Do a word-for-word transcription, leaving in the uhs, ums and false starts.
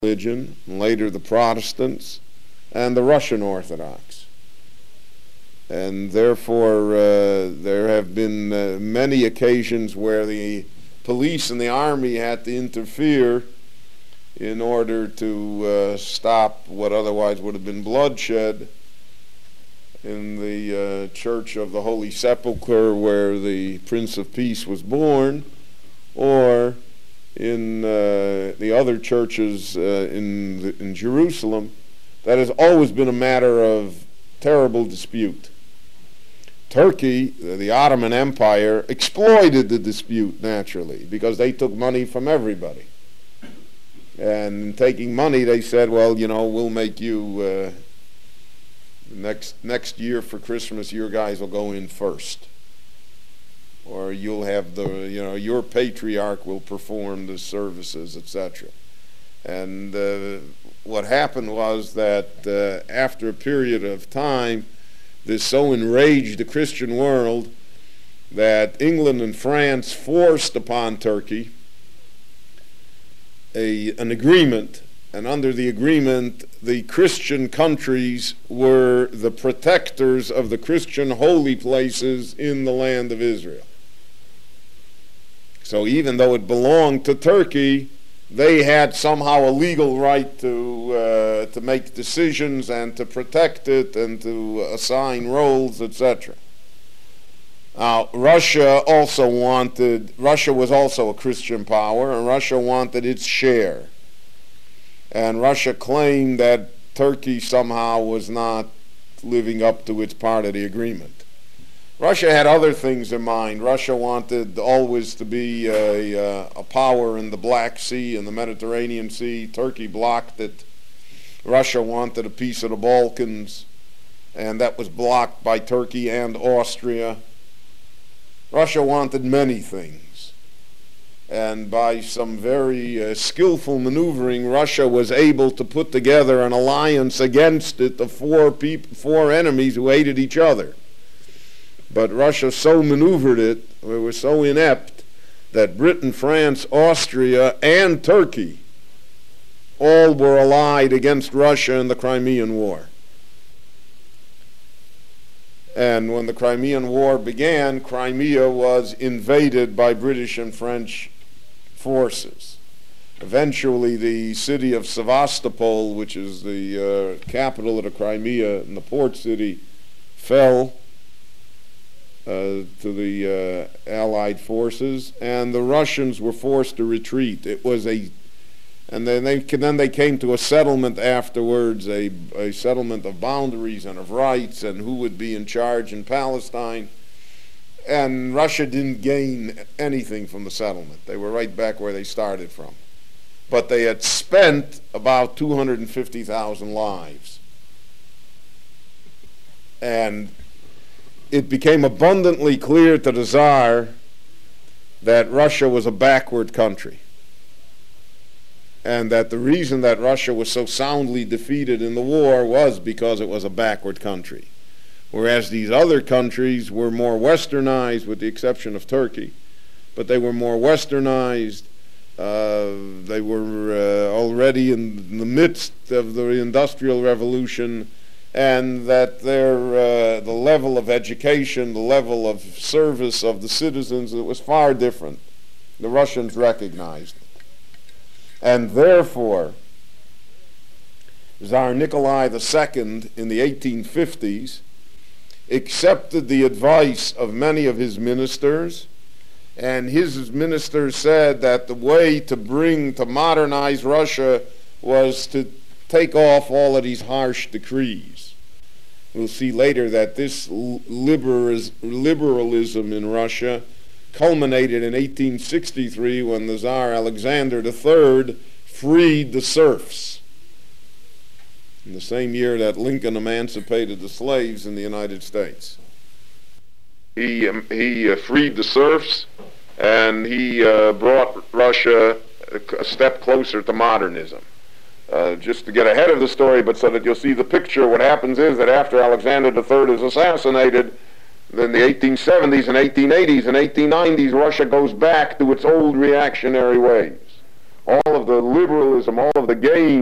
religion, and later the Protestants, and the Russian Orthodox. And therefore, uh, there have been uh, many occasions where the police and the army had to interfere in order to uh, stop what otherwise would have been bloodshed in the uh, Church of the Holy Sepulchre, where the Prince of Peace was born, or in uh, the other churches uh, in, the, in Jerusalem. That has always been a matter of terrible dispute. Turkey, the Ottoman Empire, exploited the dispute naturally because they took money from everybody. And taking money, they said, well, you know, we'll make you, uh, next, next year for Christmas, your guys will go in first. Or you'll have the, you know, your patriarch will perform the services, et cetera. And uh, what happened was that uh, after a period of time, this so enraged the Christian world that England and France forced upon Turkey a, an agreement, and under the agreement, the Christian countries were the protectors of the Christian holy places in the land of Israel. So even though it belonged to Turkey, they had somehow a legal right to uh, to make decisions and to protect it and to assign roles, et cetera. Now, Russia also wanted, Russia was also a Christian power, and Russia wanted its share. And Russia claimed that Turkey somehow was not living up to its part of the agreement. Russia had other things in mind. Russia wanted always to be a, a, a power in the Black Sea and the Mediterranean Sea. Turkey blocked it. Russia wanted a piece of the Balkans, and that was blocked by Turkey and Austria. Russia wanted many things. And by some very uh, skillful maneuvering, Russia was able to put together an alliance against it of four, peop- four enemies who hated each other. But Russia so maneuvered it, it was so inept, that Britain, France, Austria, and Turkey all were allied against Russia in the Crimean War. And when the Crimean War began, Crimea was invaded by British and French forces. Eventually, the city of Sevastopol, which is the uh, capital of the Crimea and the port city, fell Uh, to the uh, Allied forces, and the Russians were forced to retreat. It was a, and then they then they came to a settlement afterwards, a, a settlement of boundaries and of rights and who would be in charge in Palestine. And Russia didn't gain anything from the settlement. They were right back where they started from. But they had spent about two hundred fifty thousand lives. And it became abundantly clear to the Tsar that Russia was a backward country, and that the reason that Russia was so soundly defeated in the war was because it was a backward country, whereas these other countries were more westernized, with the exception of Turkey, but they were more westernized. Uh, they were uh, already in the midst of the Industrial Revolution, and that their uh, the level of education, the level of service of the citizens, it was far different. The Russians recognized it. And therefore, Tsar Nikolai the Second in the eighteen fifties accepted the advice of many of his ministers, and his ministers said that the way to bring, to modernize Russia was to take off all of these harsh decrees. We'll see later that this liberalism in Russia culminated in eighteen sixty-three when the Tsar Alexander the Third freed the serfs, in the same year that Lincoln emancipated the slaves in the United States. He, um, he uh, freed the serfs, and he uh, brought Russia a, a step closer to modernism. Uh, just to get ahead of the story, but so that you'll see the picture, what happens is that after Alexander the Third is assassinated, then the eighteen seventies and eighteen eighties and eighteen nineties, Russia goes back to its old reactionary ways. all of the liberalism, all of the gain